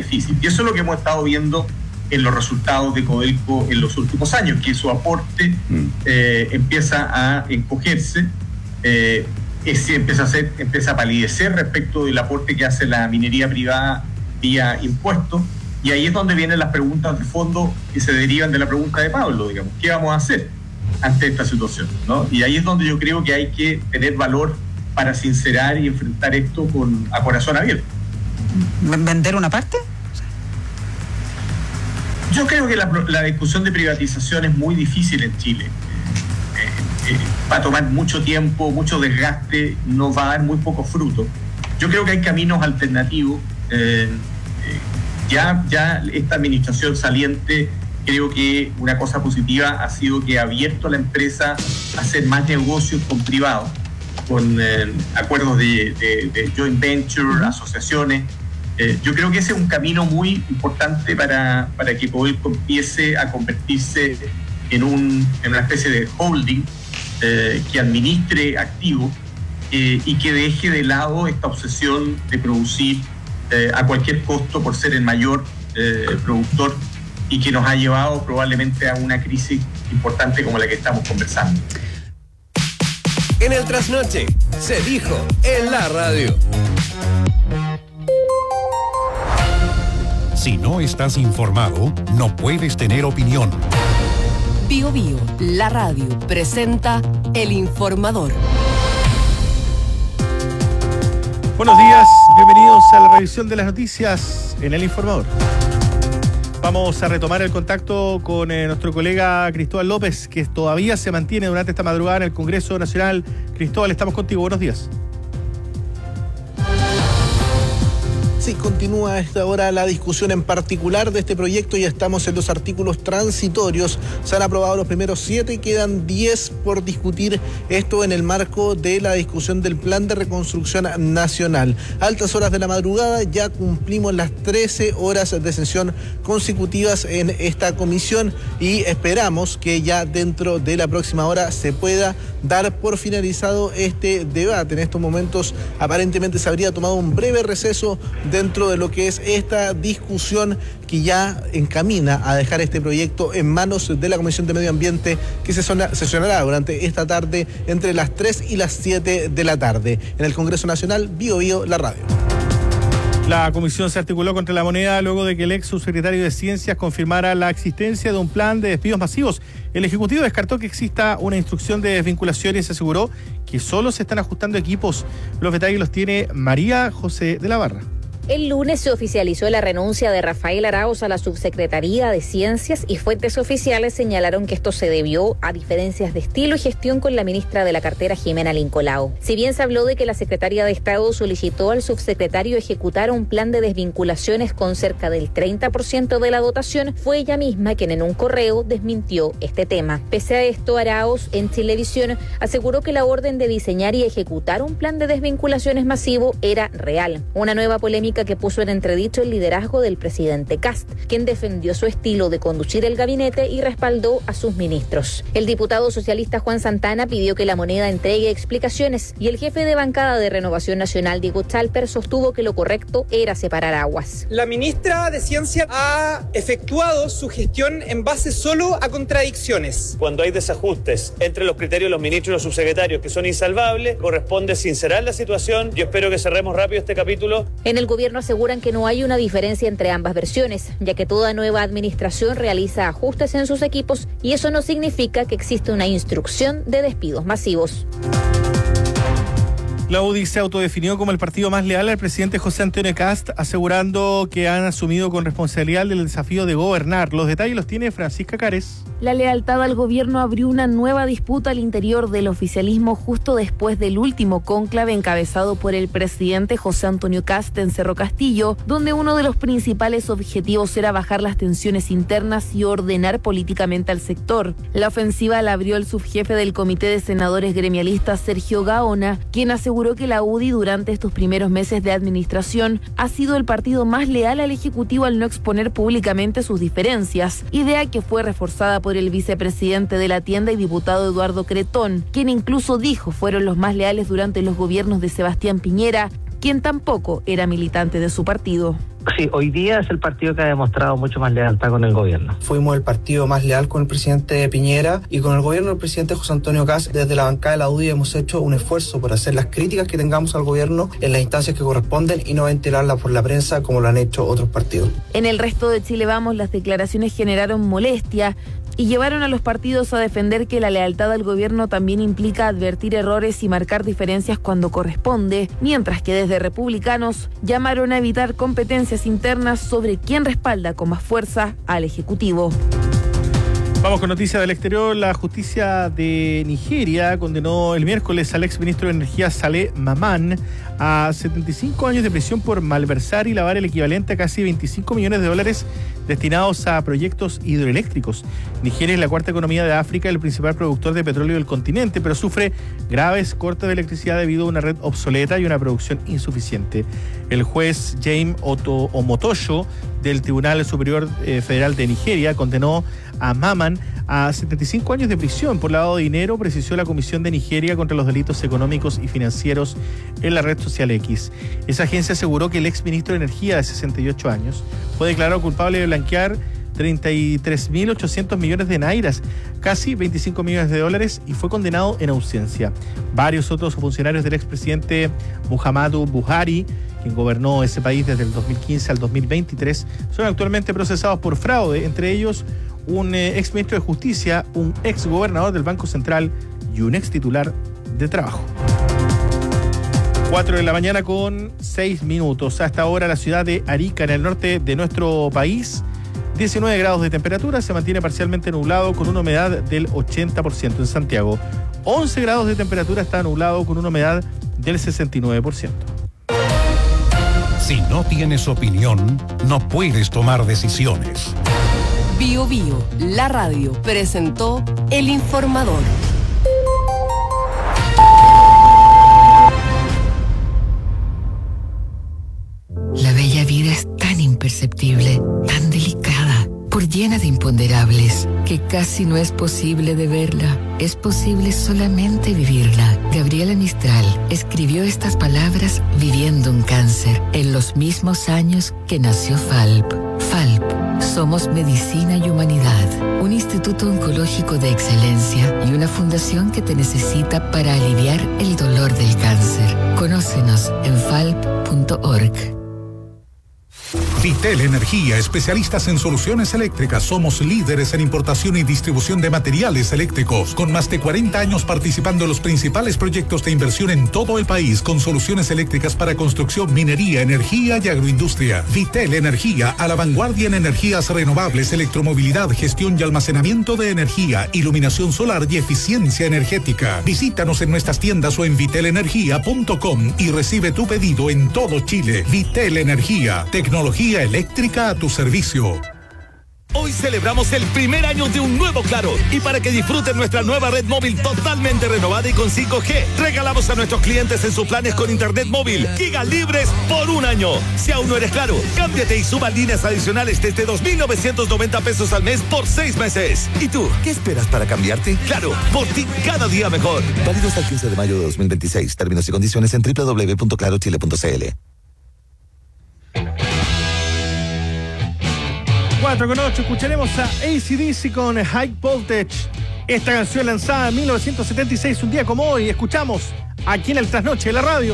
difícil. Y eso es lo que hemos estado viendo en los resultados de Codelco en los últimos años, que su aporte empieza a encogerse, empieza a palidecer respecto del aporte que hace la minería privada vía impuestos. Y ahí es donde vienen las preguntas de fondo que se derivan de la pregunta de Pablo, digamos, ¿qué vamos a hacer ante esta situación, ¿no? Y ahí es donde yo creo que hay que tener valor para sincerar y enfrentar esto a corazón abierto. ¿Vender una parte? Yo creo que la discusión de privatización es muy difícil en Chile. Va a tomar mucho tiempo, mucho desgaste, nos va a dar muy poco fruto. Yo creo que hay caminos alternativos. Ya esta administración saliente, creo que una cosa positiva ha sido que ha abierto a la empresa a hacer más negocios con privados, con acuerdos de joint venture, asociaciones. Yo creo que ese es un camino muy importante para que Codelco empiece a convertirse en una especie de holding que administre activos y que deje de lado esta obsesión de producir a cualquier costo por ser el mayor productor y que nos ha llevado probablemente a una crisis importante como la que estamos conversando. En el Trasnoche se dijo en la radio. Si no estás informado, no puedes tener opinión. Bio Bio, la radio, presenta El Informador. Buenos días, bienvenidos a la revisión de las noticias en El Informador. Vamos a retomar el contacto con nuestro colega Cristóbal López, que todavía se mantiene durante esta madrugada en el Congreso Nacional. Cristóbal, estamos contigo, buenos días. Sí, continúa a esta hora la discusión en particular de este proyecto. Ya estamos en los artículos transitorios. Se han aprobado los primeros 7 y quedan 10 por discutir. Esto en el marco de la discusión del Plan de Reconstrucción Nacional. A altas horas de la madrugada ya cumplimos las 13 horas de sesión consecutivas en esta comisión y esperamos que ya dentro de la próxima hora se pueda dar por finalizado este debate. En estos momentos aparentemente se habría tomado un breve receso dentro de lo que es esta discusión que ya encamina a dejar este proyecto en manos de la Comisión de Medio Ambiente, que sesionará durante esta tarde entre las 3 y las 7 de la tarde. En el Congreso Nacional, Bio Bio, la radio. La comisión se articuló contra la moneda luego de que el ex subsecretario de Ciencias confirmara la existencia de un plan de despidos masivos. El Ejecutivo descartó que exista una instrucción de desvinculación y se aseguró que solo se están ajustando equipos. Los detalles los tiene María José de la Barra. El lunes se oficializó la renuncia de Rafael Arauz a la Subsecretaría de Ciencias y fuentes oficiales señalaron que esto se debió a diferencias de estilo y gestión con la ministra de la cartera, Jimena Lincolao. Si bien se habló de que la secretaria de Estado solicitó al subsecretario ejecutar un plan de desvinculaciones con cerca del 30% de la dotación, fue ella misma quien en un correo desmintió este tema. Pese a esto, Arauz en Chilevisión aseguró que la orden de diseñar y ejecutar un plan de desvinculaciones masivo era real. Una nueva polémica que puso en entredicho el liderazgo del presidente Kast, quien defendió su estilo de conducir el gabinete y respaldó a sus ministros. El diputado socialista Juan Santana pidió que la moneda entregue explicaciones y el jefe de bancada de Renovación Nacional, Diego Chalper, sostuvo que lo correcto era separar aguas. La ministra de Ciencia ha efectuado su gestión en base solo a contradicciones. Cuando hay desajustes entre los criterios de los ministros y los subsecretarios que son insalvables, corresponde sincerar la situación. Yo espero que cerremos rápido este capítulo. En el gobierno aseguran que no hay una diferencia entre ambas versiones, ya que toda nueva administración realiza ajustes en sus equipos y eso no significa que existe una instrucción de despidos masivos. La UDI se autodefinió como el partido más leal al presidente José Antonio Kast, asegurando que han asumido con responsabilidad el desafío de gobernar. Los detalles los tiene Francisca Cares. La lealtad al gobierno abrió una nueva disputa al interior del oficialismo justo después del último cónclave encabezado por el presidente José Antonio Kast en Cerro Castillo, donde uno de los principales objetivos era bajar las tensiones internas y ordenar políticamente al sector. La ofensiva la abrió el subjefe del Comité de Senadores Gremialistas, Sergio Gaona, quien aseguró que la UDI durante estos primeros meses de administración ha sido el partido más leal al Ejecutivo al no exponer públicamente sus diferencias, idea que fue reforzada por el vicepresidente de la tienda y diputado Eduardo Cretón, quien incluso dijo fueron los más leales durante los gobiernos de Sebastián Piñera, quien tampoco era militante de su partido. Sí, hoy día es el partido que ha demostrado mucho más lealtad con el gobierno. Fuimos el partido más leal con el presidente Piñera y con el gobierno del presidente José Antonio Kast. Desde la bancada de la UDI hemos hecho un esfuerzo por hacer las críticas que tengamos al gobierno en las instancias que corresponden y no ventilarlas por la prensa como lo han hecho otros partidos. En el resto de Chile Vamos, las declaraciones generaron molestia y llevaron a los partidos a defender que la lealtad al gobierno también implica advertir errores y marcar diferencias cuando corresponde, mientras que desde Republicanos llamaron a evitar competencias internas sobre quién respalda con más fuerza al Ejecutivo. Vamos con noticias del exterior. La justicia de Nigeria condenó el miércoles al exministro de Energía Saleh Maman a 75 años de prisión por malversar y lavar el equivalente a casi 25 millones de dólares destinados a proyectos hidroeléctricos. Nigeria es la cuarta economía de África y el principal productor de petróleo del continente, pero sufre graves cortes de electricidad debido a una red obsoleta y una producción insuficiente. El juez James Omotosho del Tribunal Superior Federal de Nigeria condenó a Maman a 75 años de prisión por lavado de dinero, precisó la Comisión de Nigeria contra los delitos económicos y financieros en la red social X. Esa agencia aseguró que el exministro de Energía de 68 años fue declarado culpable de blanquear 33.800 millones de nairas, casi 25 millones de dólares, y fue condenado en ausencia. Varios otros funcionarios del expresidente Muhammadu Buhari, quien gobernó ese país desde el 2015 al 2023, son actualmente procesados por fraude, entre ellos un exministro de Justicia, un exgobernador del Banco Central y un extitular de Trabajo. 4 de la mañana con 6 minutos. Hasta ahora la ciudad de Arica, en el norte de nuestro país, 19 grados de temperatura, se mantiene parcialmente nublado con una humedad del 80%. En Santiago, 11 grados de temperatura, está nublado con una humedad del 69%. Si no tienes opinión, no puedes tomar decisiones. Bio Bio, la radio, presentó El Informador. La bella vida es tan imperceptible, tan delicada, por llena de imponderables, que casi no es posible de verla. Es posible solamente vivirla. Gabriela Mistral escribió estas palabras viviendo un cáncer en los mismos años que nació FALP. FALP, somos medicina y humanidad, un instituto oncológico de excelencia y una fundación que te necesita para aliviar el dolor del cáncer. Conócenos en falp.org. Vitel Energía, especialistas en soluciones eléctricas. Somos líderes en importación y distribución de materiales eléctricos, con más de 40 años participando en los principales proyectos de inversión en todo el país, con soluciones eléctricas para construcción, minería, energía y agroindustria. Vitel Energía, a la vanguardia en energías renovables, electromovilidad, gestión y almacenamiento de energía, iluminación solar y eficiencia energética. Visítanos en nuestras tiendas o en vitelenergia.com y recibe tu pedido en todo Chile. Vitel Energía, tecnología eléctrica a tu servicio. Hoy celebramos el primer año de un nuevo Claro, y para que disfruten nuestra nueva red móvil totalmente renovada y con 5G, regalamos a nuestros clientes en sus planes con internet móvil giga libres por un año. Si aún no eres Claro, cámbiate y suba líneas adicionales desde 2.990 pesos al mes por 6 meses. ¿Y tú, qué esperas para cambiarte? Claro, por ti cada día mejor. Válido hasta el 15 de mayo de 2026. Términos y condiciones en www.clarochile.cl. 4:08, escucharemos a AC/DC con High Voltage. Esta canción lanzada en 1976, un día como hoy, escuchamos aquí en el Trasnoche de la radio.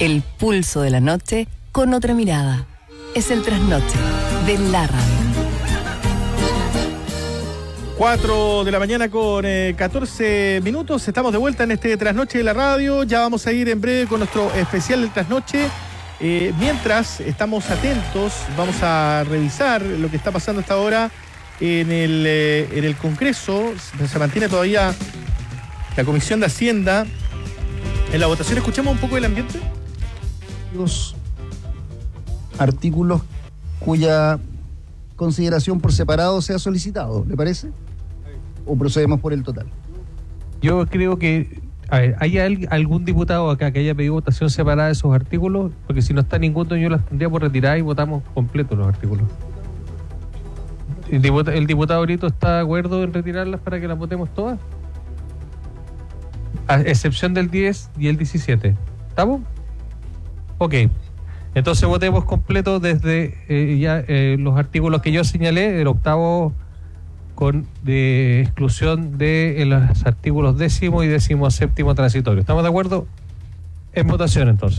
El pulso de la noche con otra mirada. Es el trasnoche de la radio. 4 de la mañana con 14 minutos. Estamos de vuelta en este trasnoche de la radio. Ya vamos a ir en breve con nuestro especial del trasnoche. Mientras estamos atentos, vamos a revisar lo que está pasando hasta ahora en el Congreso. Se mantiene todavía la Comisión de Hacienda en la votación. Escuchemos un poco el ambiente. Los artículos cuya consideración por separado sea solicitado, ¿le parece? ¿O procedemos por el total? Yo creo que, a ver, ¿hay algún diputado acá que haya pedido votación separada de esos artículos? Porque si no está ninguno, yo las tendría por retirar y votamos completos los artículos. ¿El diputado Brito está de acuerdo en retirarlas para que las votemos todas? A excepción del 10 y el 17. ¿Estamos? Ok. Entonces votemos completo desde los artículos que yo señalé, el octavo de exclusión de los artículos 10º y 17º transitorios. ¿Estamos de acuerdo? En votación entonces.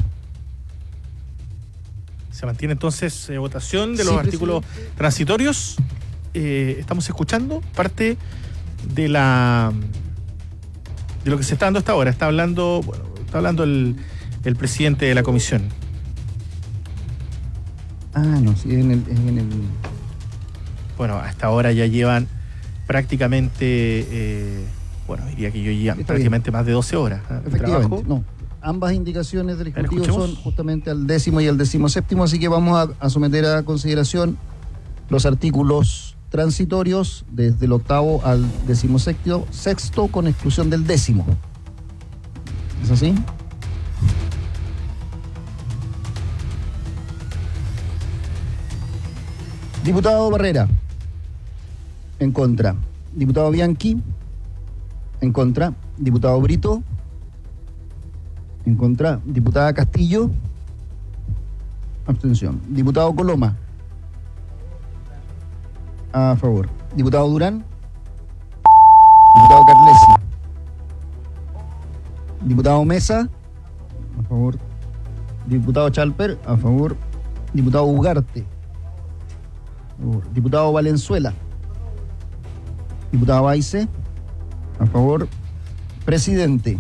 Se mantiene entonces votación de los artículos transitorios. Estamos escuchando parte de lo que se está dando hasta ahora. Está hablando el presidente de la comisión. No, sí, en el... Bueno, hasta ahora ya llevan prácticamente, diría que yo llevan prácticamente más de 12 horas. Efectivamente, no. Ambas indicaciones del Ejecutivo son justamente al 10º y al 17º, así que vamos a someter a consideración los artículos transitorios desde el octavo al 16º con exclusión del 10º. ¿Es así? Diputado Barrera, en contra. Diputado Bianchi, en contra. Diputado Brito, en contra. Diputada Castillo, abstención. Diputado Coloma, a favor. Diputado Durán, diputado Carlesi, diputado Mesa, a favor. Diputado Chalper, a favor. Diputado Ugarte, diputado Valenzuela, diputado Baice, a favor. Presidente,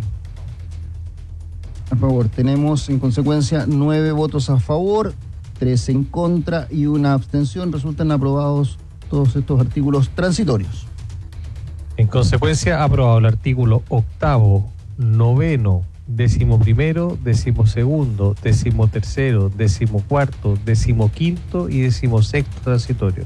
a favor. Tenemos en consecuencia 9 votos a favor, 3 en contra y una abstención. Resultan aprobados todos estos artículos transitorios. En consecuencia, aprobado el artículo octavo, noveno, 11º, 12º, 13º, 14º, 15º y 16º transitorio.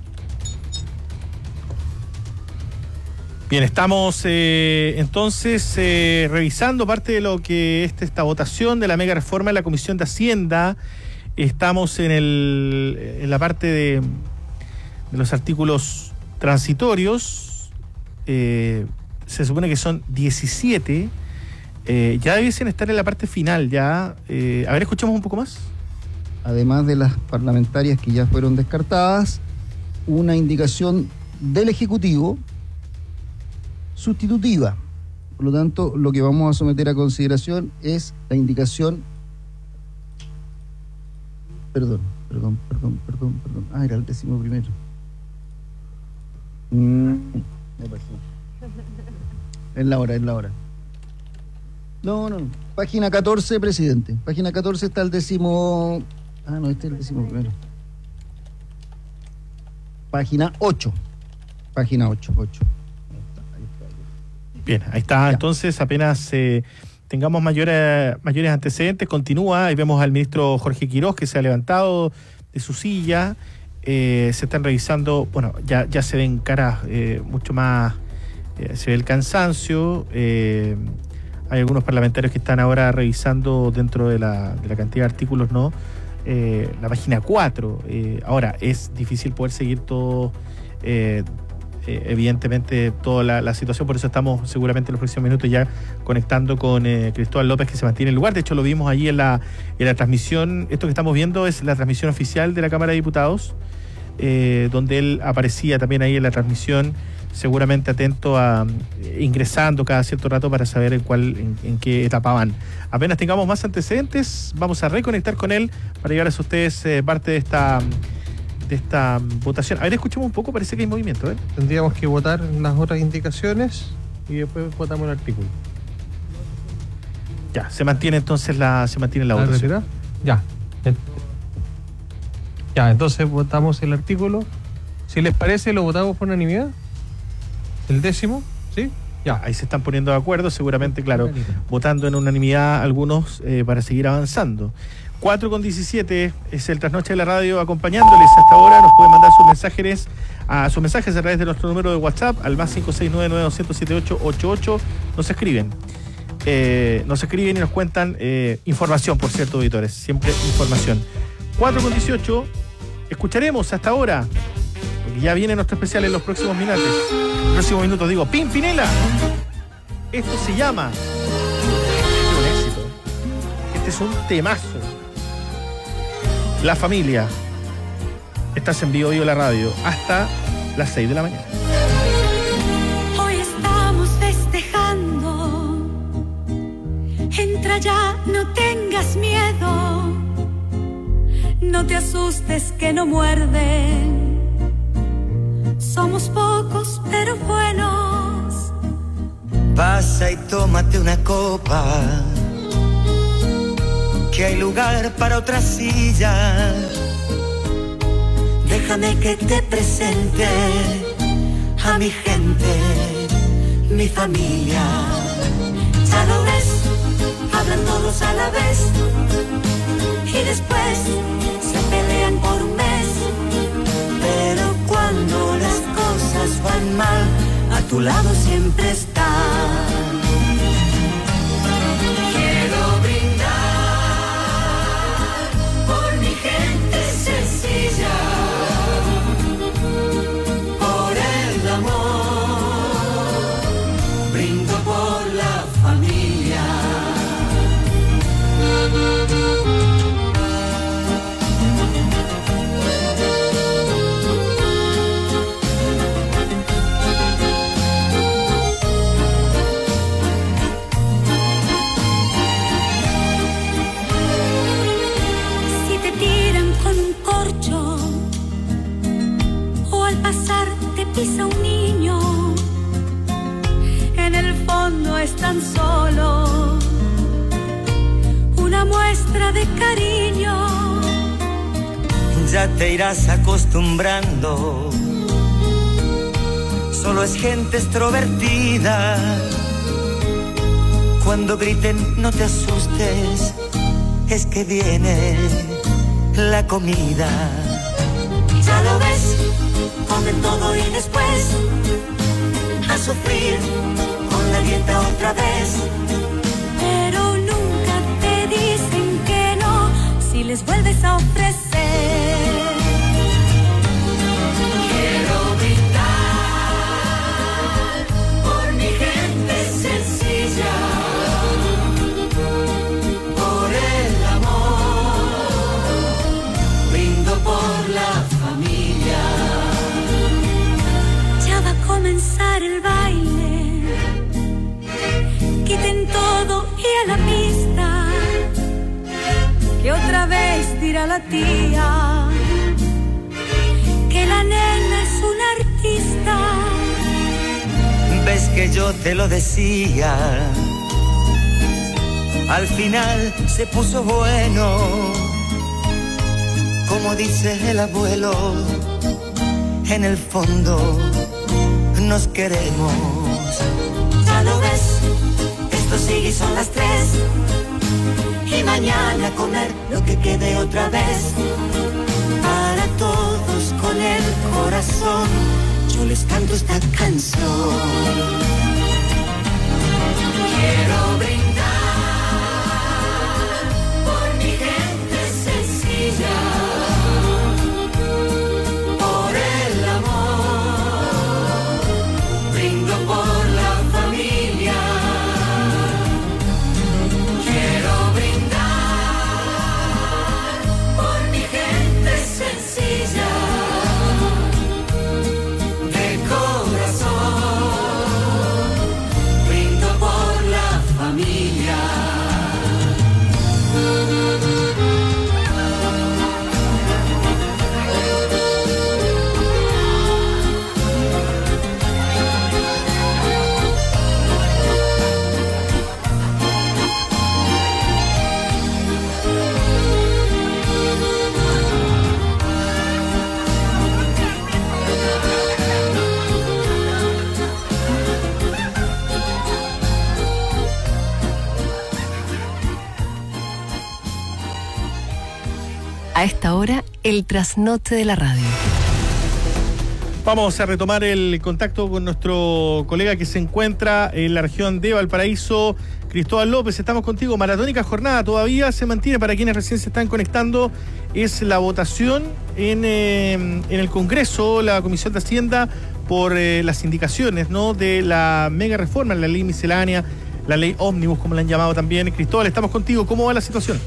Bien, estamos entonces revisando parte de lo que es esta votación de la mega reforma en la Comisión de Hacienda. Estamos en la parte de los artículos transitorios. Se supone que son 17. Ya debiesen estar en la parte final ya. A ver, escuchemos un poco más. Además de las parlamentarias que ya fueron descartadas, una indicación del Ejecutivo sustitutiva. Por lo tanto, lo que vamos a someter a consideración es la indicación... Perdón. Era el 11º. Me pasó. Es la hora. No. Página 14, presidente. Página 14 está el 10º... este es el 11º. Página 8. Página 8. Bien, ahí está. Ya. Entonces, apenas tengamos mayores antecedentes, continúa. Ahí vemos al ministro Jorge Quiroz, que se ha levantado de su silla. Se están revisando, ya se ven caras mucho más, se ve el cansancio. Hay algunos parlamentarios que están ahora revisando dentro de la cantidad de artículos, ¿no? La página 4. Ahora, es difícil poder seguir todo, evidentemente, toda la situación, por eso estamos seguramente en los próximos minutos ya conectando con Cristóbal López, que se mantiene en el lugar. De hecho, lo vimos allí en la transmisión. Esto que estamos viendo es la transmisión oficial de la Cámara de Diputados, donde él aparecía también ahí en la transmisión seguramente atento a ingresando cada cierto rato para saber en qué etapa van. Apenas tengamos más antecedentes, vamos a reconectar con él para llevarles a ustedes parte de esta votación. A ver, escuchemos un poco, parece que hay movimiento, ¿eh? Tendríamos que votar las otras indicaciones y después votamos el artículo. Ya, se mantiene entonces la votación. Ya. Ya, entonces votamos el artículo. Si les parece, lo votamos por unanimidad. El 10º, ¿sí? Ya, ahí se están poniendo de acuerdo, seguramente, claro, votando en unanimidad algunos para seguir avanzando. 4:17 es el Trasnoche de la Radio acompañándoles hasta ahora. Nos pueden mandar sus mensajes a través de nuestro número de WhatsApp al más 569-900-7888. Nos escriben y nos cuentan información, por cierto, auditores, siempre información. 4:18, escucharemos hasta ahora, porque ya viene nuestro especial en los próximos minutos. Pimpinela. Esto se llama, este es un éxito, este es un temazo. La Familia. Estás en Vivo la Radio hasta las 6 de la mañana. Hoy estamos festejando. Entra ya, no tengas miedo. No te asustes que no muerden. Somos pocos pero buenos. Pasa y tómate una copa, que hay lugar para otra silla. Déjame que te presente a mi gente, mi familia. Ya lo ves, hablan todos a la vez y después se pelean por un mes. Pero cuando las cosas van mal, a tu lado siempre está. Quiero brindar por mi gente sencilla, por el amor, brindo por la familia. Pisa un niño, en el fondo es tan solo una muestra de cariño. Ya te irás acostumbrando, solo es gente extrovertida. Cuando griten no te asustes, es que viene la comida. Ya lo ves, comen todo y después a sufrir con la dieta otra vez. Pero nunca te dicen que no si les vuelves a ofrecer. Quiero brindar por mi gente sencilla, por el amor, brindo por la familia. Comenzar el baile, quiten todo y a la pista, que otra vez dirá la tía que la nena es una artista. Ves que yo te lo decía, al final se puso bueno, como dice el abuelo, en el fondo nos queremos. Ya lo ves, esto sigue y son las 3 y mañana comer lo que quede otra vez. Para todos con el corazón yo les canto esta canción. Quiero brindar por mi gente sencilla, por el amor, brindo por la familia. Quiero brindar por mi gente sencilla, de corazón. A esta hora, el trasnoche de la radio. Vamos a retomar el contacto con nuestro colega que se encuentra en la región de Valparaíso, Cristóbal López. Estamos contigo. Maratónica jornada todavía se mantiene para quienes recién se están conectando. Es la votación en el Congreso, la Comisión de Hacienda, por las indicaciones, ¿no?, de la mega reforma, la ley miscelánea, la ley ómnibus, como la han llamado también. Cristóbal, estamos contigo. ¿Cómo va la situación?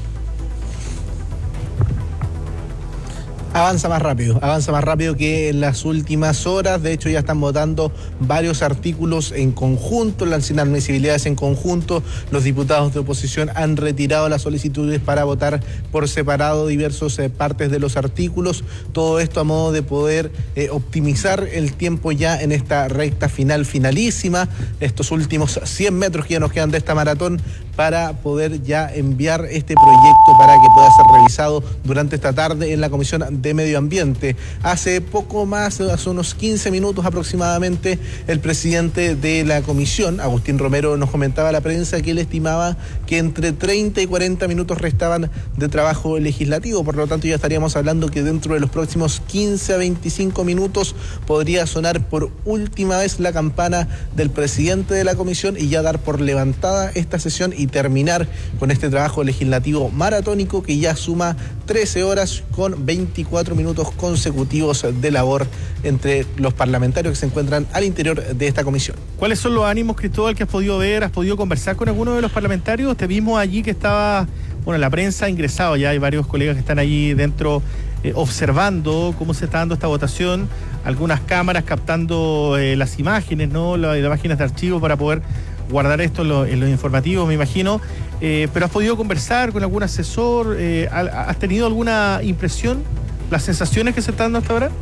Avanza más rápido que en las últimas horas. De hecho, ya están votando varios artículos en conjunto, las inadmisibilidades en conjunto. Los diputados de oposición han retirado las solicitudes para votar por separado diversas partes de los artículos. Todo esto a modo de poder optimizar el tiempo ya en esta recta finalísima, estos últimos 100 metros que ya nos quedan de esta maratón, para poder ya enviar este proyecto para que pueda ser revisado durante esta tarde en la Comisión de Medio Ambiente. Hace poco más, hace unos 15 minutos aproximadamente, el presidente de la comisión, Agustín Romero, nos comentaba a la prensa que él estimaba que entre 30 y 40 minutos restaban de trabajo legislativo. Por lo tanto, ya estaríamos hablando que dentro de los próximos 15 a 25 minutos podría sonar por última vez la campana del presidente de la comisión y ya dar por levantada esta sesión y terminar con este trabajo legislativo maratónico que ya suma 13 horas con 24 minutos consecutivos de labor entre los parlamentarios que se encuentran al interior de esta comisión. ¿Cuáles son los ánimos, Cristóbal, que has podido ver? ¿Has podido conversar con alguno de los parlamentarios? Te vimos allí que estaba, la prensa ha ingresado, ya hay varios colegas que están allí dentro observando cómo se está dando esta votación, algunas cámaras captando las imágenes, ¿no?, las imágenes de archivo para poder guardar esto en los informativos, me imagino. Pero ¿has podido conversar con algún asesor? ¿Has tenido alguna impresión? ¿Las sensaciones que se están dando hasta ahora?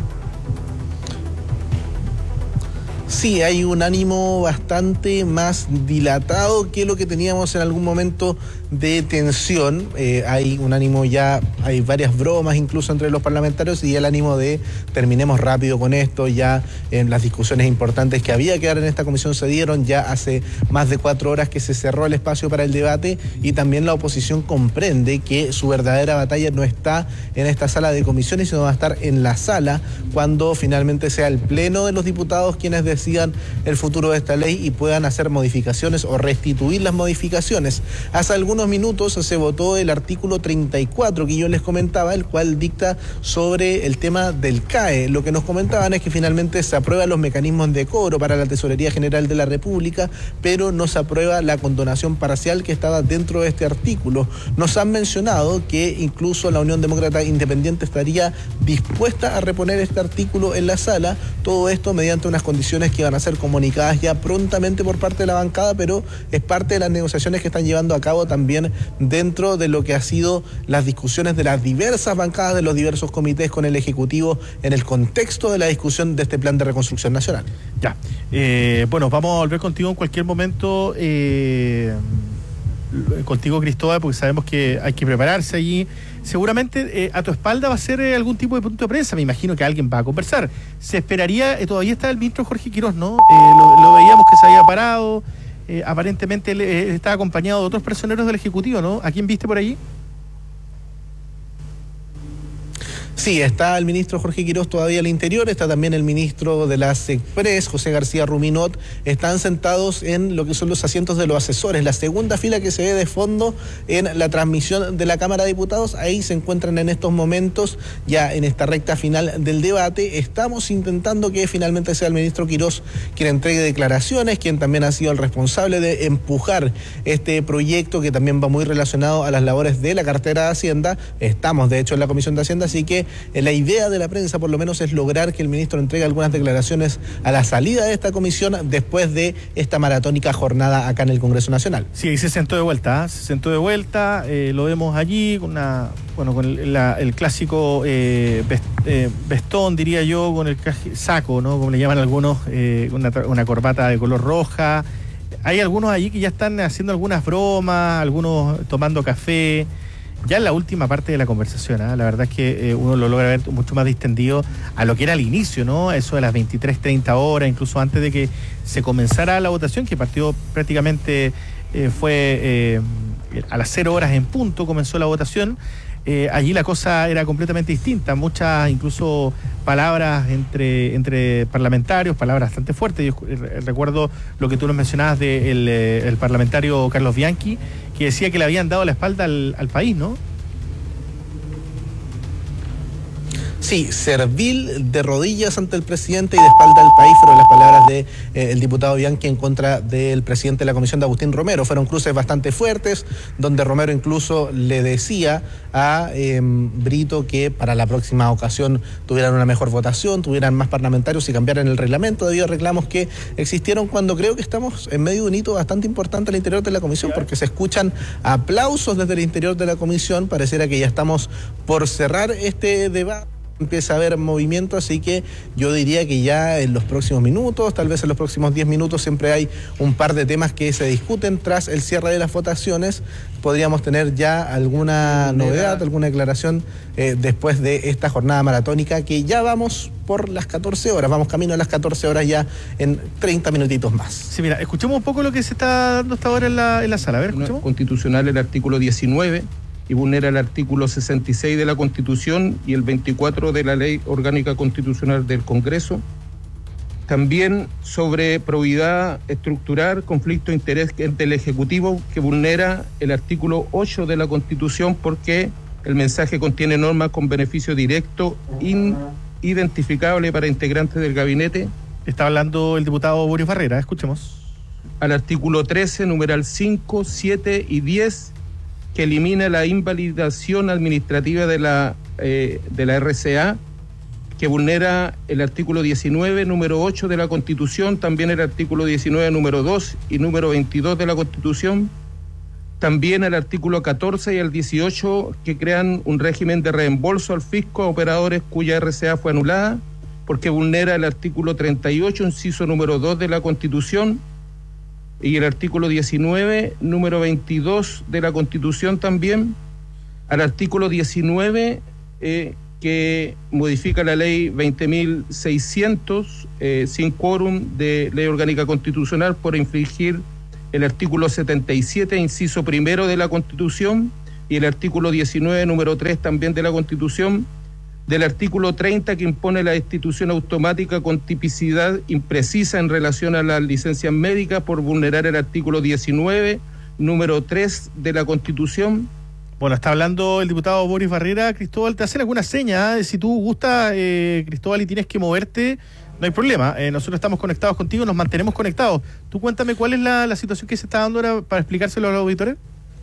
Sí, hay un ánimo bastante más dilatado que lo que teníamos en algún momento de tensión. Hay un ánimo ya, hay varias bromas incluso entre los parlamentarios y el ánimo de terminemos rápido con esto. Ya en las discusiones importantes que había que dar en esta comisión se dieron, ya hace más de 4 horas que se cerró el espacio para el debate y también la oposición comprende que su verdadera batalla no está en esta sala de comisiones, sino va a estar en la sala cuando finalmente sea el pleno de los diputados quienes decidan el futuro de esta ley y puedan hacer modificaciones o restituir las modificaciones. Hace algunos minutos se votó el artículo 34 que yo les comentaba, el cual dicta sobre el tema del CAE. Lo que nos comentaban es que finalmente se aprueban los mecanismos de cobro para la Tesorería General de la República, pero no se aprueba la condonación parcial que estaba dentro de este artículo. Nos han mencionado que incluso la Unión Demócrata Independiente estaría dispuesta a reponer este artículo en la sala, todo esto mediante unas condiciones que van a ser comunicadas ya prontamente por parte de la bancada, pero es parte de las negociaciones que están llevando a cabo también dentro de lo que ha sido las discusiones de las diversas bancadas de los diversos comités con el Ejecutivo en el contexto de la discusión de este plan de reconstrucción nacional. Ya, vamos a volver contigo en cualquier momento, contigo, Cristóbal, porque sabemos que hay que prepararse allí. Seguramente a tu espalda va a ser algún tipo de punto de prensa, me imagino que alguien va a conversar. Se esperaría, todavía está el ministro Jorge Quirós, ¿no? Lo veíamos que se había parado, aparentemente él está acompañado de otros personeros del Ejecutivo, ¿no? ¿A quién viste por allí? Sí, está el ministro Jorge Quirós todavía al interior, está también el ministro de la SECPRES, José García Ruminot, están sentados en lo que son los asientos de los asesores, la segunda fila que se ve de fondo en la transmisión de la Cámara de Diputados. Ahí se encuentran en estos momentos, ya en esta recta final del debate. Estamos intentando que finalmente sea el ministro Quirós quien entregue declaraciones, quien también ha sido el responsable de empujar este proyecto que también va muy relacionado a las labores de la cartera de Hacienda. Estamos de hecho en la Comisión de Hacienda, así que la idea de la prensa por lo menos es lograr que el ministro entregue algunas declaraciones a la salida de esta comisión después de esta maratónica jornada acá en el Congreso Nacional. Sí, ahí se sentó de vuelta, lo vemos allí con el clásico vestón, diría yo, con el saco, ¿no? Como le llaman algunos, una corbata de color roja. Hay algunos allí que ya están haciendo algunas bromas, algunos tomando café. Ya en la última parte de la conversación, la verdad es que uno lo logra ver mucho más distendido a lo que era al inicio, ¿no? Eso de las 23:30 horas, incluso antes de que se comenzara la votación, que partió prácticamente, fue a las 0 horas en punto, comenzó la votación. allí la cosa era completamente distinta, muchas incluso palabras entre parlamentarios, palabras bastante fuertes. Yo recuerdo lo que tú nos mencionabas del el parlamentario Carlos Bianchi, que decía que le habían dado la espalda al país, ¿no? Sí, servil de rodillas ante el presidente y de espalda al país fueron las palabras de el diputado Bianchi en contra del presidente de la comisión, de Agustín Romero. Fueron cruces bastante fuertes, donde Romero incluso le decía a Brito que para la próxima ocasión tuvieran una mejor votación, tuvieran más parlamentarios y cambiaran el reglamento, debido a reclamos que existieron cuando creo que estamos en medio de un hito bastante importante al interior de la comisión, porque se escuchan aplausos desde el interior de la comisión. Pareciera que ya estamos por cerrar este debate. Empieza a haber movimiento, así que yo diría que ya en los próximos minutos, tal vez en los próximos 10 minutos, siempre hay un par de temas que se discuten tras el cierre de las votaciones. Podríamos tener ya alguna novedad, alguna declaración después de esta jornada maratónica, que ya vamos por las 14 horas, vamos camino a las 14 horas ya en 30 minutitos más. Sí, mira, escuchemos un poco lo que se está dando hasta ahora en la sala. A ver, escuchemos. Constitucional, el artículo 19... y vulnera el artículo 66 de la Constitución y el 24 de la Ley Orgánica Constitucional del Congreso. También sobre probidad estructural, conflicto de interés entre el Ejecutivo, que vulnera el artículo 8 de la Constitución porque el mensaje contiene normas con beneficio directo identificable para integrantes del gabinete. Está hablando el diputado Boris Barrera, escuchemos. Al artículo 13, numeral 5, 7 y 10, que elimina la invalidación administrativa de la RCA, que vulnera el artículo 19, número 8 de la Constitución, también el artículo 19, número 2 y número 22 de la Constitución, también el artículo 14 y el 18, que crean un régimen de reembolso al fisco a operadores cuya RCA fue anulada, porque vulnera el artículo 38, inciso número 2 de la Constitución, y el artículo 19, número 22 de la Constitución también, al artículo 19, que modifica la ley 20.600, sin quórum de ley orgánica constitucional por infringir el artículo 77, inciso primero de la Constitución, y el artículo 19, número 3 también de la Constitución, del artículo 30, que impone la destitución automática con tipicidad imprecisa en relación a las licencias médicas por vulnerar el artículo 19, número 3 de la Constitución. Bueno, está hablando el diputado Boris Barrera. Cristóbal, te hacen alguna seña, si tú gustas, Cristóbal, y tienes que moverte, no hay problema. Nosotros estamos conectados contigo, nos mantenemos conectados. Tú cuéntame cuál es la situación que se está dando ahora para explicárselo a los auditores.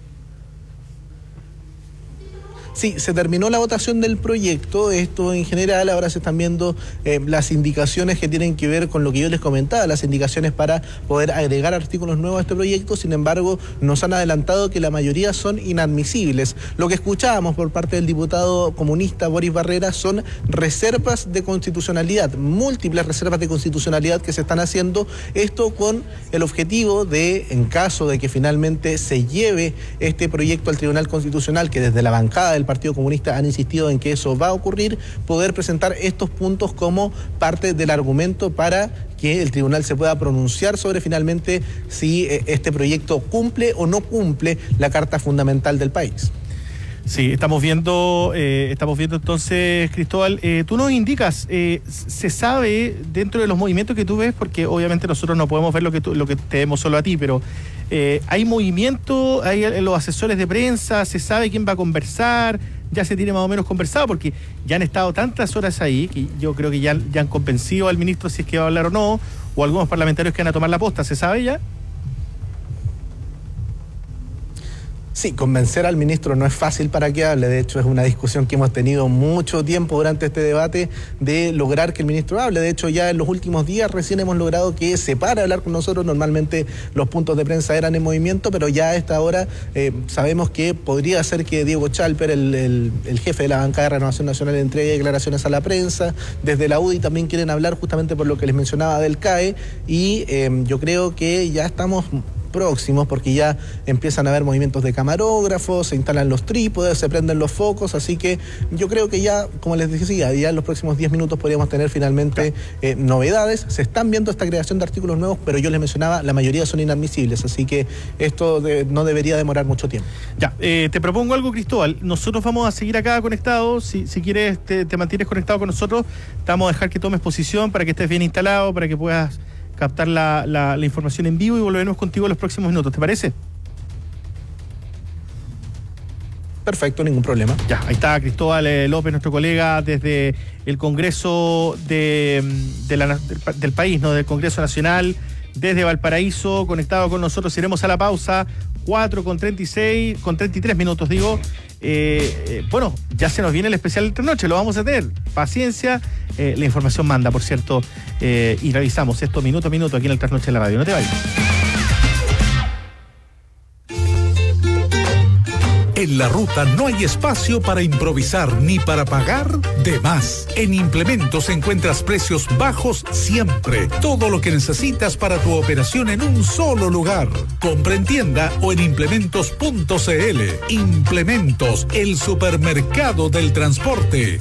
Sí, se terminó la votación del proyecto. Esto en general, ahora se están viendo las indicaciones que tienen que ver con lo que yo les comentaba, las indicaciones para poder agregar artículos nuevos a este proyecto. Sin embargo, nos han adelantado que la mayoría son inadmisibles. Lo que escuchábamos por parte del diputado comunista Boris Barrera son reservas de constitucionalidad, múltiples reservas de constitucionalidad que se están haciendo, esto con el objetivo de, en caso de que finalmente se lleve este proyecto al Tribunal Constitucional, que desde la bancada del Partido Comunista han insistido en que eso va a ocurrir, poder presentar estos puntos como parte del argumento para que el tribunal se pueda pronunciar sobre finalmente si este proyecto cumple o no cumple la Carta Fundamental del país. Sí, estamos viendo entonces, Cristóbal, tú nos indicas, se sabe dentro de los movimientos que tú ves, porque obviamente nosotros no podemos ver lo que te vemos solo a ti, pero hay movimiento, hay los asesores de prensa, se sabe quién va a conversar, ya se tiene más o menos conversado, porque ya han estado tantas horas ahí que yo creo que ya han convencido al ministro si es que va a hablar o no, o algunos parlamentarios que van a tomar la posta, ¿se sabe ya? Sí, convencer al ministro no es fácil para que hable. De hecho, es una discusión que hemos tenido mucho tiempo durante este debate de lograr que el ministro hable. De hecho, ya en los últimos días recién hemos logrado que se pare a hablar con nosotros. Normalmente los puntos de prensa eran en movimiento, pero ya a esta hora sabemos que podría ser que Diego Chalper, el jefe de la bancada de Renovación Nacional, entregue declaraciones a la prensa. Desde la UDI también quieren hablar justamente por lo que les mencionaba del CAE. Y yo creo que ya estamos próximos, porque ya empiezan a haber movimientos de camarógrafos, se instalan los trípodes, se prenden los focos, así que yo creo que ya, como les decía, ya en los próximos 10 minutos podríamos tener finalmente novedades. Se están viendo esta creación de artículos nuevos, pero yo les mencionaba, la mayoría son inadmisibles, así que esto no debería demorar mucho tiempo. Ya, te propongo algo, Cristóbal. Nosotros vamos a seguir acá conectados. Si quieres, te mantienes conectado con nosotros. Te vamos a dejar que tomes posición para que estés bien instalado, para que puedas captar la información en vivo y volveremos contigo en los próximos minutos. ¿Te parece? Perfecto, ningún problema. Ya, ahí está Cristóbal López, nuestro colega desde el Congreso del país, ¿no? Del Congreso Nacional, desde Valparaíso, conectado con nosotros. Iremos a la pausa, 4:33 minutos, digo. Bueno, ya se nos viene el especial de Internoche, lo vamos a tener. Paciencia, la información manda, por cierto, y revisamos esto minuto a minuto aquí en el Trasnoche de la Radio. No te vayas. En la ruta no hay espacio para improvisar ni para pagar de más. En Implementos encuentras precios bajos siempre. Todo lo que necesitas para tu operación en un solo lugar. Compra en tienda o en implementos.cl. Implementos, el supermercado del transporte.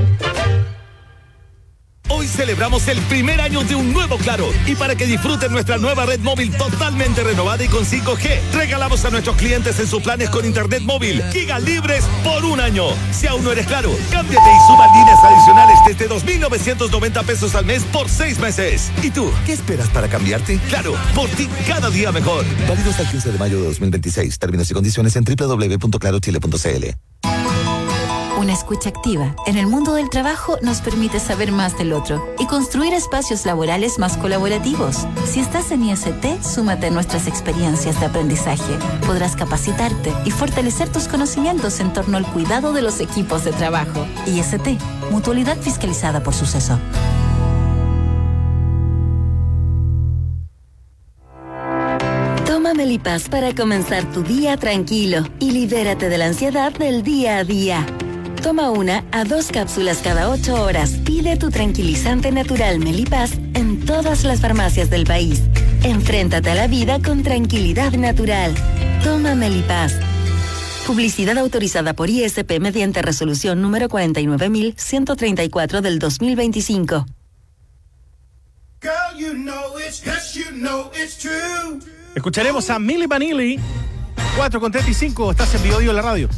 Hoy celebramos el primer año de un nuevo Claro y para que disfruten nuestra nueva red móvil totalmente renovada y con 5G, regalamos a nuestros clientes en sus planes con internet móvil giga libres por un año. Si aún no eres Claro, cámbiate y suba líneas adicionales desde 2.990 pesos al mes por 6 meses. ¿Y tú, qué esperas para cambiarte? Claro, por ti cada día mejor. Válido hasta el 15 de mayo de 2026. Términos y condiciones en www.clarochile.cl. Una escucha activa en el mundo del trabajo nos permite saber más del otro y construir espacios laborales más colaborativos. Si estás en IST, súmate a nuestras experiencias de aprendizaje. Podrás capacitarte y fortalecer tus conocimientos en torno al cuidado de los equipos de trabajo. IST, mutualidad fiscalizada por Suceso. Toma Melipaz para comenzar tu día tranquilo y libérate de la ansiedad del día a día. Toma 1 a 2 cápsulas cada 8 horas. Pide tu tranquilizante natural Melipaz en todas las farmacias del país. Enfréntate a la vida con tranquilidad natural. Toma Melipaz. Publicidad autorizada por ISP mediante resolución número 49.134 del 2025. Escucharemos a Milli Vanilli, 4:35. Estás en Bio en la radio.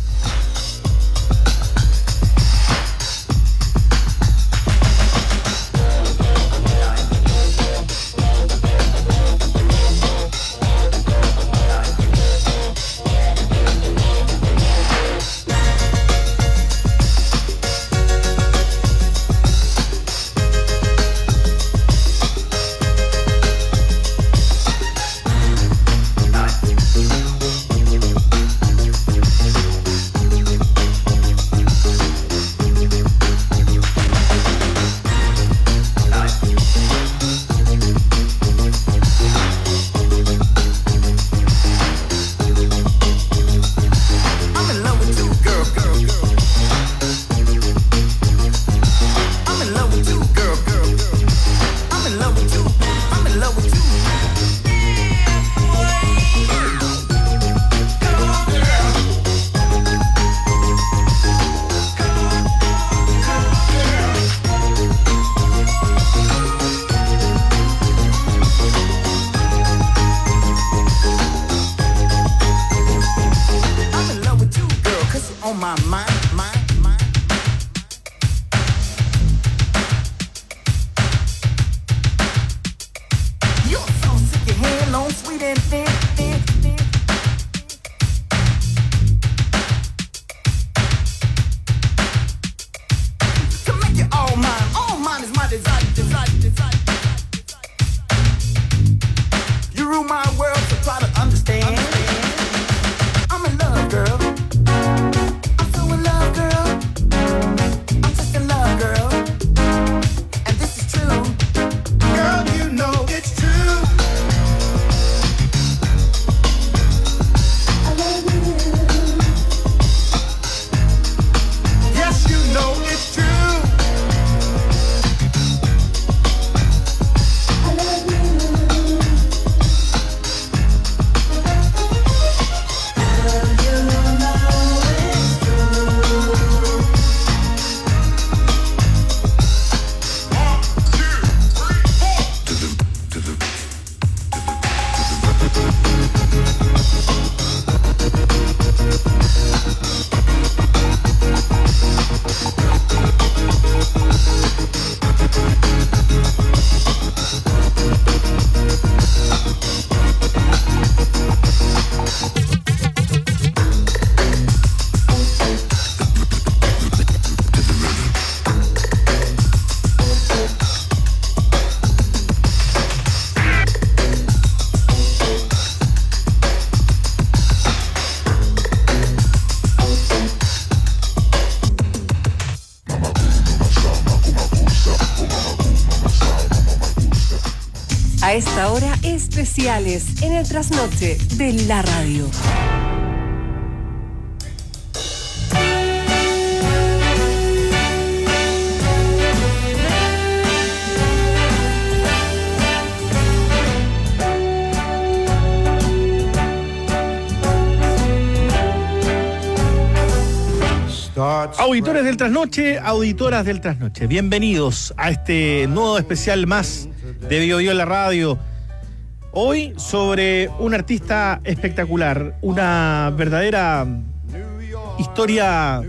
A esta hora, especiales en el trasnoche de la radio. Auditores del Trasnoche, auditoras del Trasnoche, bienvenidos a este nuevo especial más de Bio Bio en la radio. Hoy sobre un artista espectacular, una verdadera historia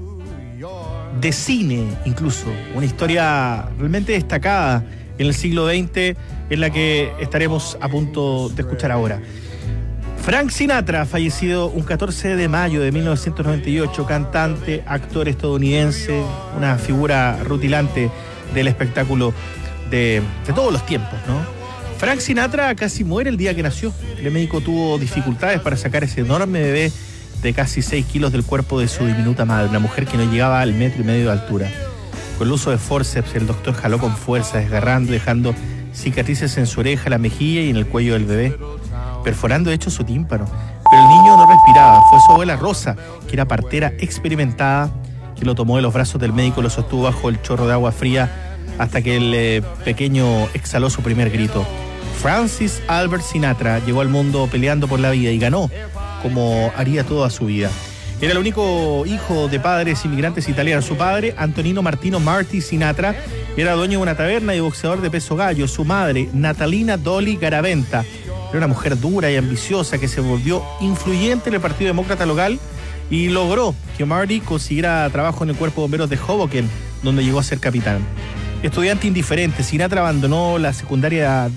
de cine incluso, una historia realmente destacada en el siglo XX en la que estaremos a punto de escuchar ahora. Frank Sinatra, fallecido un 14 de mayo de 1998, cantante, actor estadounidense, una figura rutilante del espectáculo de todos los tiempos, ¿no? Frank Sinatra casi muere el día que nació. El médico tuvo dificultades para sacar ese enorme bebé de casi 6 kilos del cuerpo de su diminuta madre, una mujer que no llegaba al 1,5 metros de altura. Con el uso de forceps, el doctor jaló con fuerza, desgarrando, dejando cicatrices en su oreja, la mejilla y en el cuello del bebé, perforando de hecho su tímpano. Pero el niño no respiraba. Fue su abuela Rosa, que era partera experimentada, que lo tomó de los brazos del médico y lo sostuvo bajo el chorro de agua fría hasta que el pequeño exhaló su primer grito. Francis Albert Sinatra llegó al mundo peleando por la vida y ganó, como haría toda su vida. Era el único hijo de padres inmigrantes italianos. Su padre, Antonino Martino Marti Sinatra, era dueño de una taberna y boxeador de peso gallo. Su madre, Natalina Dolly Garaventa, era una mujer dura y ambiciosa que se volvió influyente en el Partido Demócrata local y logró que Marty consiguiera trabajo en el Cuerpo de Bomberos de Hoboken, donde llegó a ser capitán. Estudiante indiferente, Sinatra abandonó la secundaria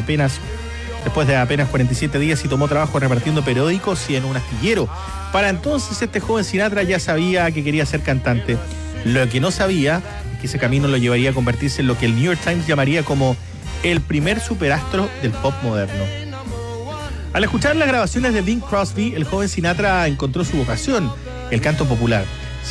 después de apenas 47 días y tomó trabajo repartiendo periódicos y en un astillero. Para entonces este joven Sinatra ya sabía que quería ser cantante. Lo que no sabía es que ese camino lo llevaría a convertirse en lo que el New York Times llamaría como el primer superastro del pop moderno. Al escuchar las grabaciones de Bing Crosby, el joven Sinatra encontró su vocación, el canto popular.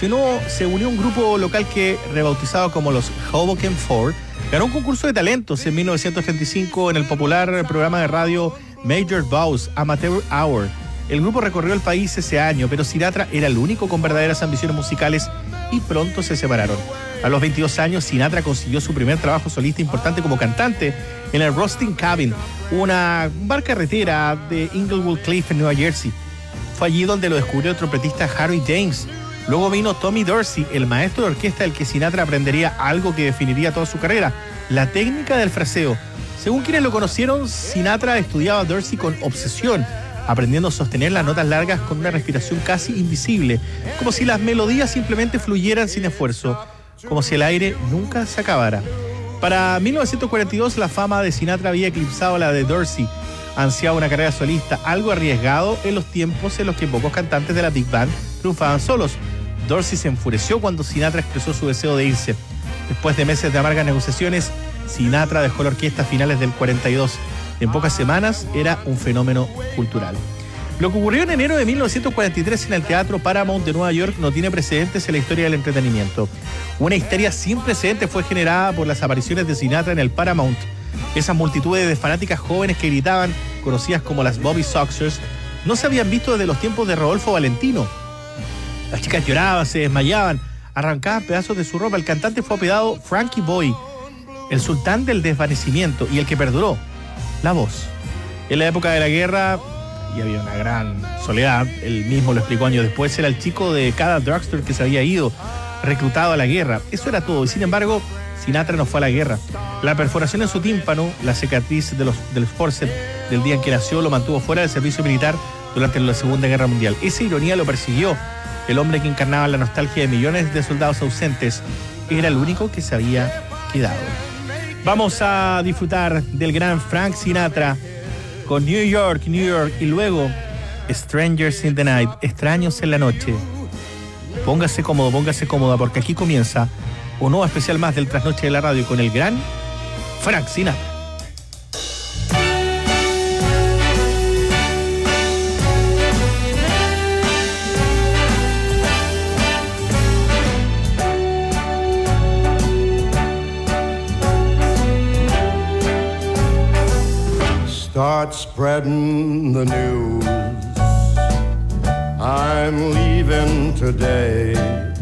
Se unió a un grupo local que, rebautizado como los Hoboken Four, ganó un concurso de talentos en 1935 en el popular programa de radio Major Bowes Amateur Hour. El grupo recorrió el país ese año, pero Sinatra era el único con verdaderas ambiciones musicales y pronto se separaron. A los 22 años, Sinatra consiguió su primer trabajo solista importante como cantante en el Roasting Cabin, una bar carretera de Inglewood Cliff en Nueva Jersey. Fue allí donde lo descubrió el trompetista Harry James. Luego vino Tommy Dorsey, el maestro de orquesta del que Sinatra aprendería algo que definiría toda su carrera, la técnica del fraseo. Según quienes lo conocieron, Sinatra estudiaba a Dorsey con obsesión, aprendiendo a sostener las notas largas con una respiración casi invisible, como si las melodías simplemente fluyeran sin esfuerzo, como si el aire nunca se acabara. Para 1942 la fama de Sinatra había eclipsado la de Dorsey. Ansiaba una carrera solista, algo arriesgado en los tiempos en los que pocos cantantes de la Big Band triunfaban solos. Dorsey se enfureció cuando Sinatra expresó su deseo de irse. Después de meses de amargas negociaciones, Sinatra dejó la orquesta a finales del 42. En pocas semanas era un fenómeno cultural. Lo que ocurrió en enero de 1943 en el Teatro Paramount de Nueva York no tiene precedentes en la historia del entretenimiento. Una histeria sin precedentes fue generada por las apariciones de Sinatra en el Paramount. Esas multitudes de fanáticas jóvenes que gritaban, conocidas como las Bobby Soxers, no se habían visto desde los tiempos de Rodolfo Valentino. Las chicas lloraban, se desmayaban, arrancaban pedazos de su ropa. El cantante fue apodado Frankie Boy, el sultán del desvanecimiento y el que perduró, la voz. En la época de la guerra, y había una gran soledad, él mismo lo explicó años después, era el chico de cada drugstore que se había ido, reclutado a la guerra. Eso era todo, y sin embargo, Sinatra no fue a la guerra. La perforación en su tímpano, la cicatriz del forceps del día en que nació, lo mantuvo fuera del servicio militar durante la Segunda Guerra Mundial. Esa ironía lo persiguió. El hombre que encarnaba la nostalgia de millones de soldados ausentes era el único que se había quedado. Vamos a disfrutar del gran Frank Sinatra con New York, New York, y luego Strangers in the Night, Extraños en la Noche. Póngase cómodo, póngase cómoda, porque aquí comienza un nuevo especial más del Trasnoche de la Radio con el gran Frank Sinatra. start spreading the news. I'm leaving today.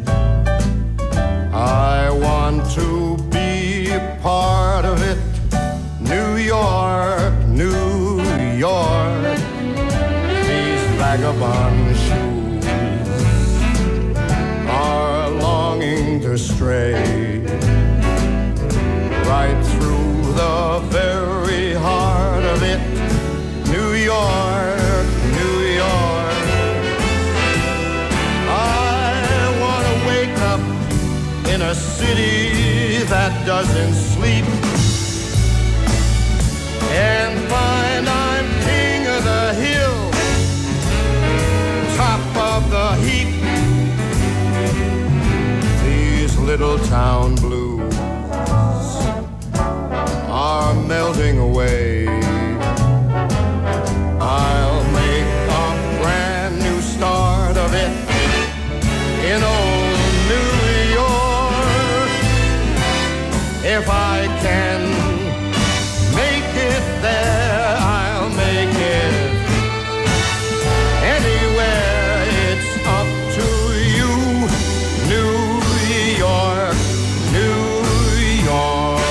I want to be a part of it. New York, New York, these vagabond shoes are longing to stray right through the very heart of it. New York, New York, I want to wake up in a city that doesn't sleep and find I'm king of the hill, top of the heap. These little town blues are melting away. I'll make a brand new start of it in old New York. If I can make it there, I'll make it anywhere. It's up to you, New York, New York.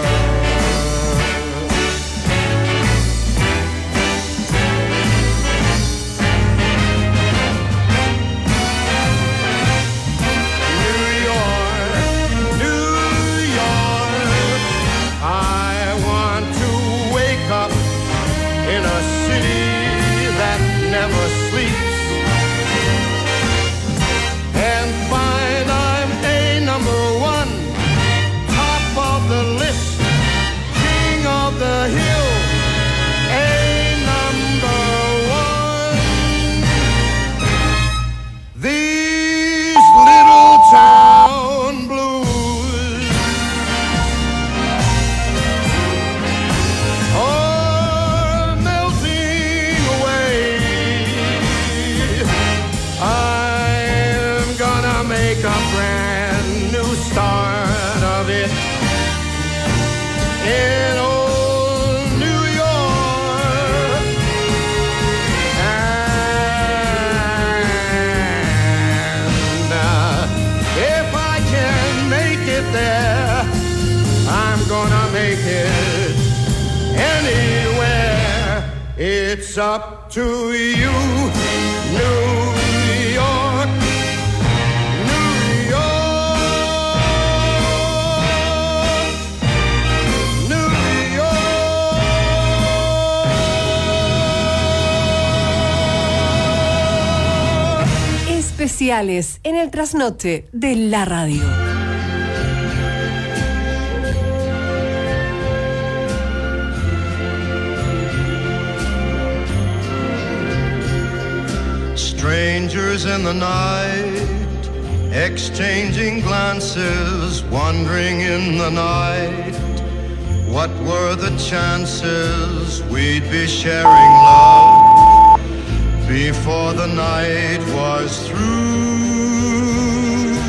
Never sleeps and find I'm a number one, top of the list, king of the hill, a number one. These little town blues are melting away. I'm gonna make a brand new start of it in old New York. And if I can make it there, I'm gonna make it anywhere. It's up to you, New York, New York, New York. Especiales en el trasnoche de la radio. Strangers in the night, exchanging glances, wandering in the night. What were the chances we'd be sharing love before the night was through?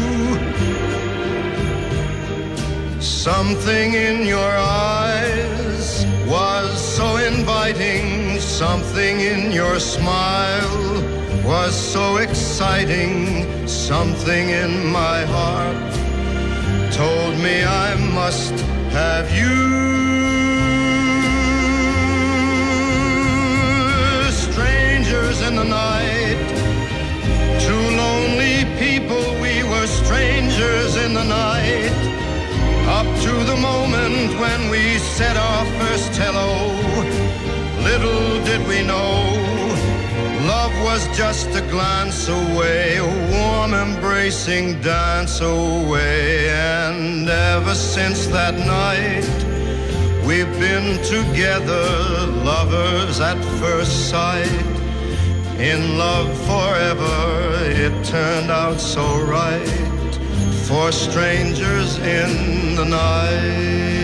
Something in your eyes was so inviting, something in your smile was so exciting, something in my heart told me I must have you. Strangers in the night, two lonely people, we were strangers in the night, up to the moment when we said our first hello. Little did we know, love was just a glance away, a warm embracing dance away. And ever since that night, we've been together, lovers at first sight, in love forever. It turned out so right for strangers in the night.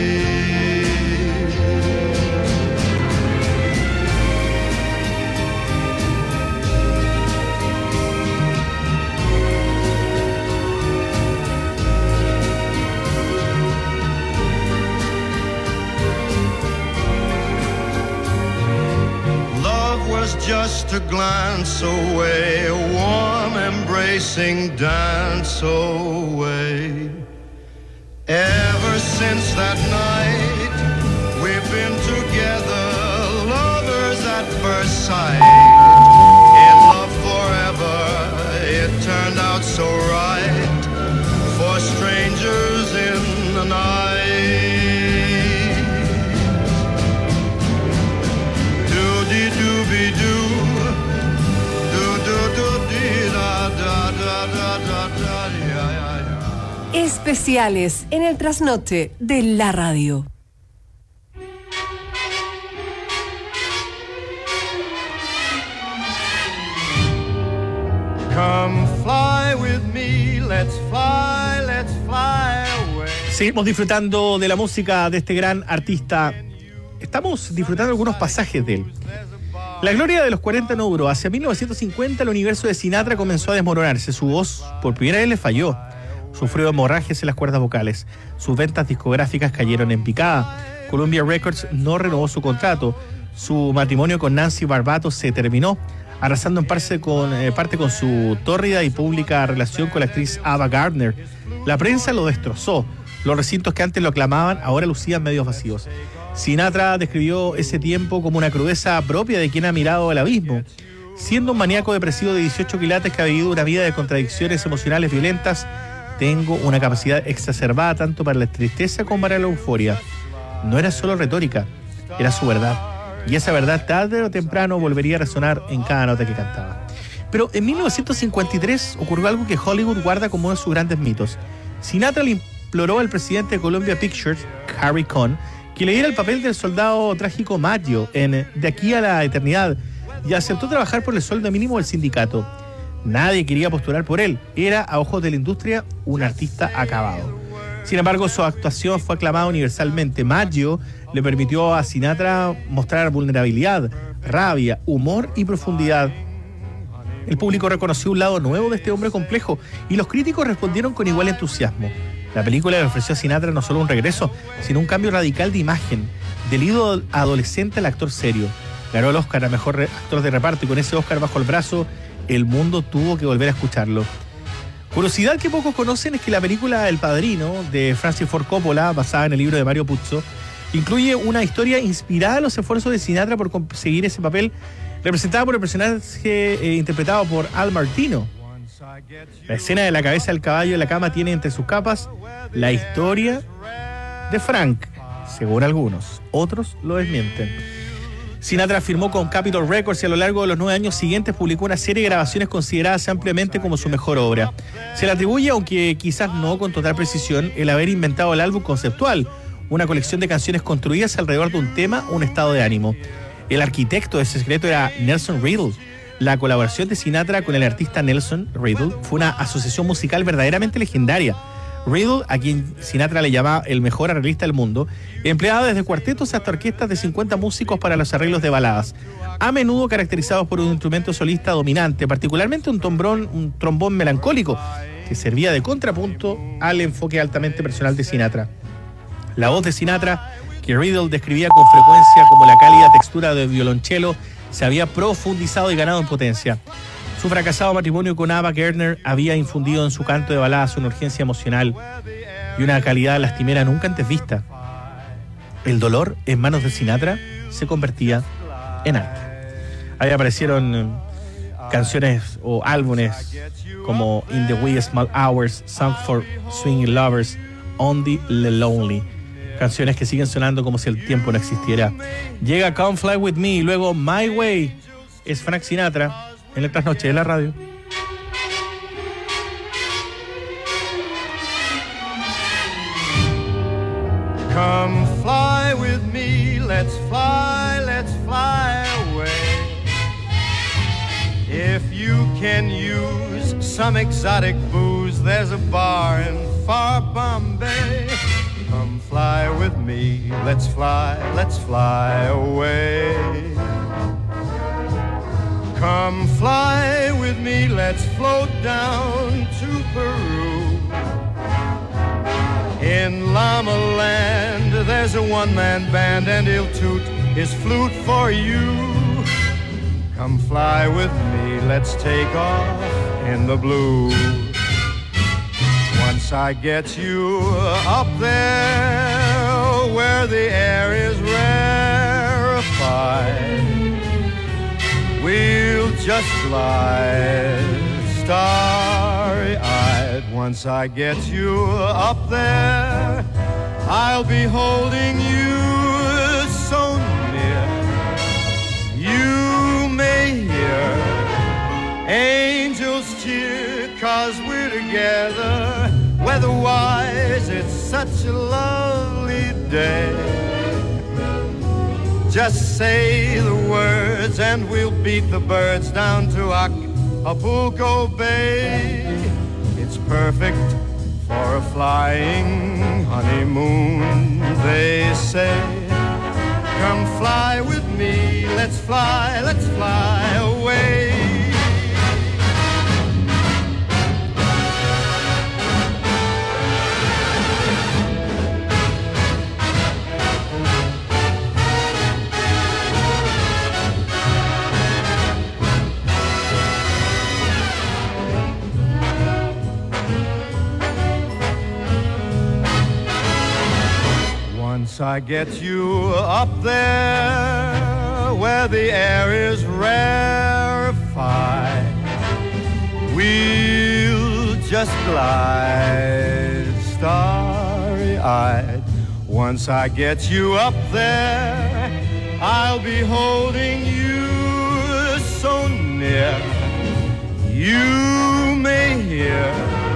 just a glance away, a warm embracing dance away. Ever since that night, we've been together, lovers at first sight. In love forever, it turned out so right, for strangers in the night. Do-de-doo-be-doo, do-do-do-dee-da-da-da-da-da-da-da-da. Especiales en el trasnoche de la radio. Come fly with me, let's fly away. Seguimos disfrutando de la música de este gran artista. Estamos disfrutando algunos pasajes de él. La gloria de los 40 no duró. Hacia 1950 el universo de Sinatra comenzó a desmoronarse. Su voz por primera vez le falló. Sufrió hemorragias en las cuerdas vocales. Sus ventas discográficas cayeron en picada. Columbia Records no renovó su contrato. Su matrimonio con Nancy Barbato se terminó, arrasando en parte con su tórrida y pública relación con la actriz Ava Gardner. La prensa lo destrozó. Los recintos que antes lo aclamaban ahora lucían medios vacíos. Sinatra describió ese tiempo como una crudeza propia de quien ha mirado al abismo. Siendo un maníaco depresivo de 18 quilates que ha vivido una vida de contradicciones emocionales violentas, tengo una capacidad exacerbada tanto para la tristeza como para la euforia. No era solo retórica, era su verdad. Y esa verdad tarde o temprano volvería a resonar en cada nota que cantaba. Pero en 1953 ocurrió algo que Hollywood guarda como uno de sus grandes mitos. Sinatra le imploró al presidente de Columbia Pictures, Harry Cohn, que le diera el papel del soldado trágico Maggio en De aquí a la eternidad, y aceptó trabajar por el sueldo mínimo del sindicato. Nadie quería postular por él. Era, a ojos de la industria, un artista acabado. Sin embargo, su actuación fue aclamada universalmente. Maggio le permitió a Sinatra mostrar vulnerabilidad, rabia, humor y profundidad. El público reconoció un lado nuevo de este hombre complejo y los críticos respondieron con igual entusiasmo. La película le ofreció a Sinatra no solo un regreso, sino un cambio radical de imagen, del ídolo adolescente al actor serio. Ganó el Oscar a mejor actor de reparto y con ese Oscar bajo el brazo, el mundo tuvo que volver a escucharlo. Curiosidad que pocos conocen es que la película El Padrino, de Francis Ford Coppola, basada en el libro de Mario Puzo, incluye una historia inspirada en los esfuerzos de Sinatra por conseguir ese papel, representada por el personaje interpretado por Al Martino. La escena de la cabeza del caballo en la cama tiene entre sus capas la historia de Frank, según algunos. Otros lo desmienten. Sinatra firmó con Capitol Records y a lo largo de los 9 años siguientes publicó una serie de grabaciones consideradas ampliamente como su mejor obra. Se le atribuye, aunque quizás no con total precisión, el haber inventado el álbum conceptual, una colección de canciones construidas alrededor de un tema o un estado de ánimo. El arquitecto de ese secreto era Nelson Riddle. La colaboración de Sinatra con el artista Nelson Riddle fue una asociación musical verdaderamente legendaria. Riddle, a quien Sinatra le llamaba el mejor arreglista del mundo, empleaba desde cuartetos hasta orquestas de 50 músicos para los arreglos de baladas, a menudo caracterizados por un instrumento solista dominante, particularmente un trombón melancólico, que servía de contrapunto al enfoque altamente personal de Sinatra. La voz de Sinatra, que Riddle describía con frecuencia como la cálida textura de violonchelo, se había profundizado y ganado en potencia. Su fracasado matrimonio con Ava Gardner había infundido en su canto de baladas una urgencia emocional y una calidad lastimera nunca antes vista. El dolor en manos de Sinatra se convertía en arte. Ahí aparecieron canciones o álbumes como In the Wee Small Hours, Song for Swinging Lovers, Only the Lonely. Canciones que siguen sonando como si el tiempo no existiera. Llega Come Fly With Me y luego My Way. Es Frank Sinatra en la trasnoche de la radio. Come fly with me, let's fly away. If you can use some exotic booze, there's a bar in far Bombay. Come fly with me, let's fly away. Come fly with me, let's float down to Peru. In Llama Land, there's a one-man band and he'll toot his flute for you. Come fly with me, let's take off in the blue. Once I get you up there where the air is rarefied, we'll just glide starry-eyed. Once I get you up there, I'll be holding you so near. You may hear angels cheer, 'cause we're together. Weather-wise, it's such a lovely day. Just say the words and we'll beat the birds down to Acapulco Bay. It's perfect for a flying honeymoon, they say. Come fly with me, let's fly away. Once I get you up there where the air is rarefied, we'll just glide starry-eyed. Once I get you up there, I'll be holding you so near. You may hear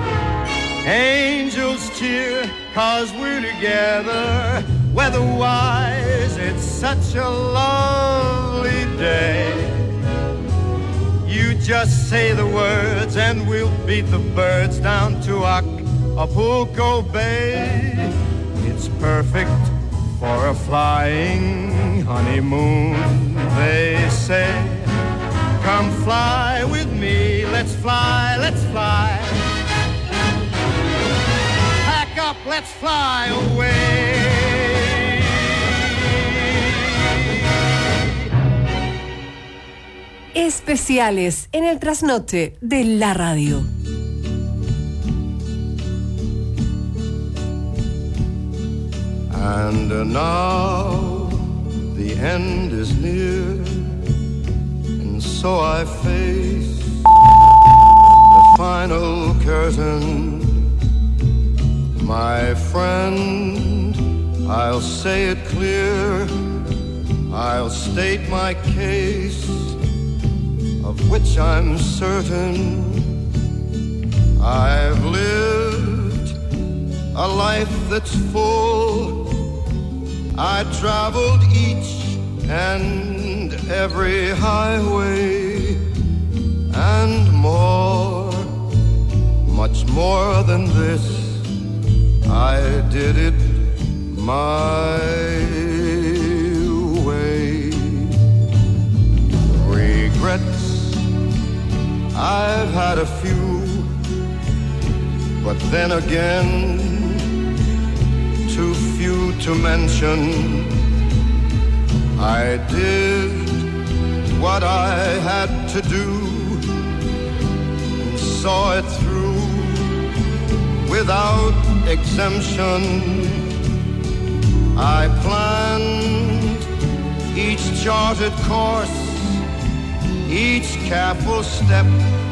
angels cheer, 'cause we're together. Weather-wise, it's such a lovely day. You just say the words and we'll beat the birds down to Acapulco Bay. It's perfect for a flying honeymoon, they say. Come fly with me, let's fly, let's fly. Pack up, let's fly away. Especiales en el trasnoche de la radio. And now the end is near, and so I face the final curtain. My friend, I'll say it clear, I'll state my case, of which I'm certain. I've lived a life that's full. I traveled each and every highway, and more, much more than this, I did it my way. Regrets, I've had a few, but then again, too few to mention. I did what I had to do and saw it through without exemption. I planned each charted course, each careful step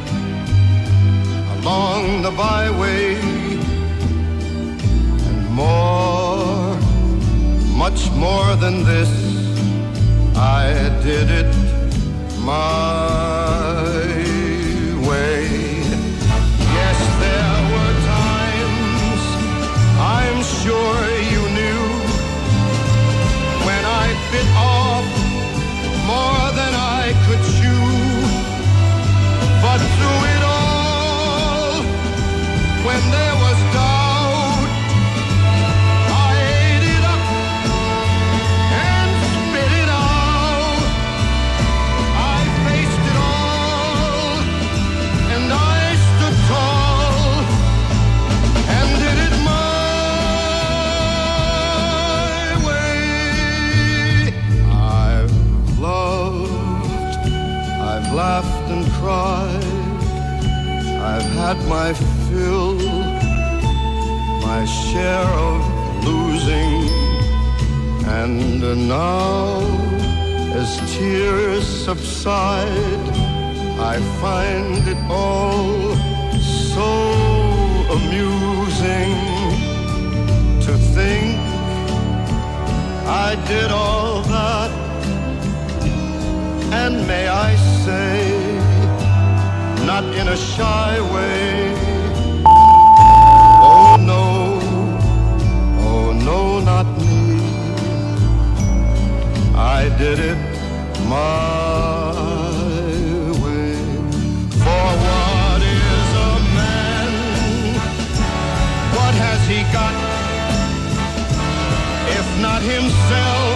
along the byway, and more, much more than this, I did it my way. Yes, there were times, I'm sure you knew, when I bit off more than I could chew. But through it all, when there was doubt, I ate it up and spit it out. I faced it all had my fill, my share of losing, and now as tears subside, I find it all so amusing to think I did all that, and may I say, not in a shy way, oh no, not me, I did it my way. For what is a man? What has he got, if not himself?